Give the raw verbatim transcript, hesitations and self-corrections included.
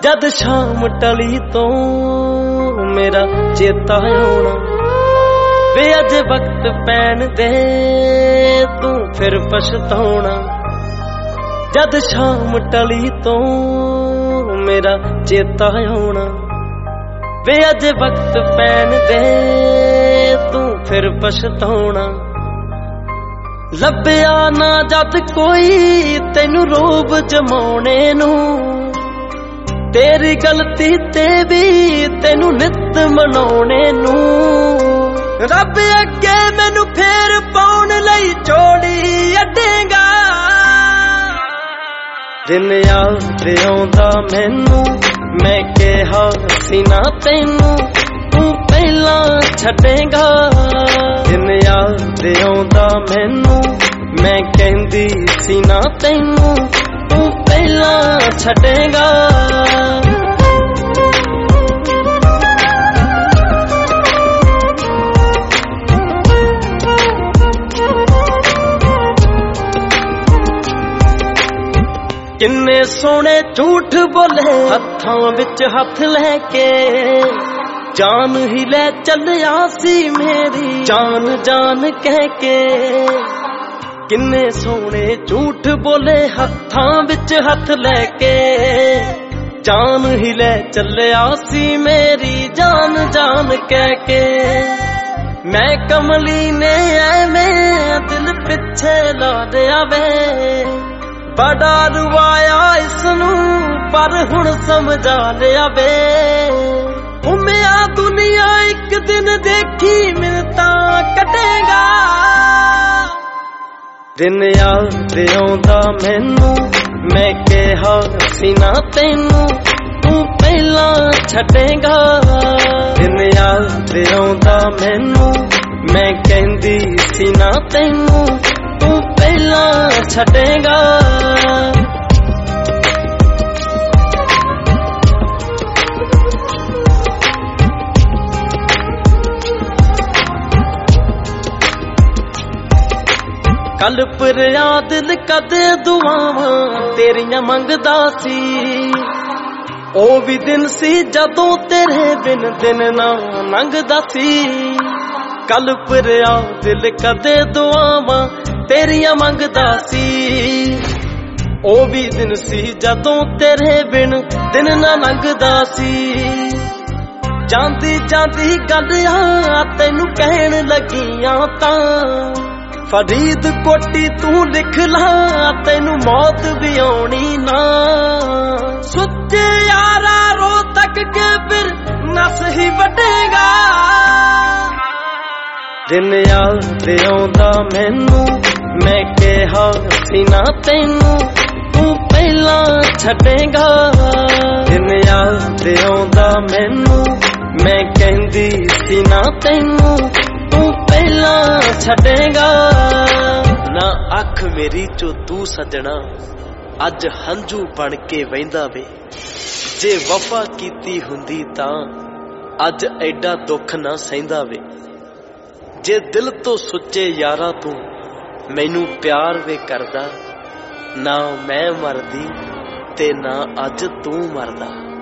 जद शाम टली तो मेरा चेता आना वे अज वक्त पैन दे तू फिर पछताना। जद शाम टली तो मेरा चेता आना वे अज वक्त पैन दे तू फिर पछताना। लभ्या ना जद कोई तेनू रोब जमाने नू तेरी गलती ते भी तेनू नित मनाने नू। रब अगे मैनू फेर पाउण लई जोड़ी अड्डेगा। दिन याद आउंदा मैनू मैं कहा सी ना तैनू तू पहला छड्डेगा। दिन याद आउंदा मैनू मैं कहंदी सी ना तैनू तू पहला छड्डेगा। किन्ने सोने झूठ बोले हत्थां विच हथ लैके जान ही ले चलिया सी मेरी जान जान कह के। किन्ने सोने झूठ बोले हत्थां विच हथ लैके जान ही ले चलिया सी मेरी जान जान कह के। मैं कमली ने ऐवें दिल पिछे ला दिया वे बड़ा रुवाया इसनू पर हुण समझा लिया वे। घूमिया दुनिया एक दिन देखी मिलता कटेगा। दिन याद आउंदा मैनू मैं कहा सी ना तैनू तू पहला छड्डेगा। दिन याद आउंदा मैनू मैं कहंदी सी ना तैनू तू पहला छड्डेगा। कल भरिया दिल कदे दुआवां तेरियां मंगदा सी ओ भी दिन सी जदों तेरे बिन दिन ना लंघदा सी। कल भरिया दिल कदे दुआवां तेरियां मंगदा सी ओ भी दिन सी जदों तेरे बिन दिन ना लंघदा सी। जांदी जांदी गल आ तैनू कहण लगियां तां फरीद कोटी तू लिख ला तैनू मौत भी आउणी ना। सुच्चे यारा रो तक के फिर नस ही वटेगा। दिन याद आउंदा मैनू मैं कहा सी ना तैनू तू पहला छड्डेगा। दिन याद आउंदा मैनू मैं कहंदी सी ना तैनू तू पहला छड्डेगा। ना अख मेरी चो तू सजना अज हंझू बन के वहिंदा वे। जे वफा कीती हुंदी तां अज एडा दुख ना सहिंदा वे। जे दिल तो सुच्चे यारा तू मैनू प्यार वे करदा ना मैं मरदी ते ना अज तू मरदा।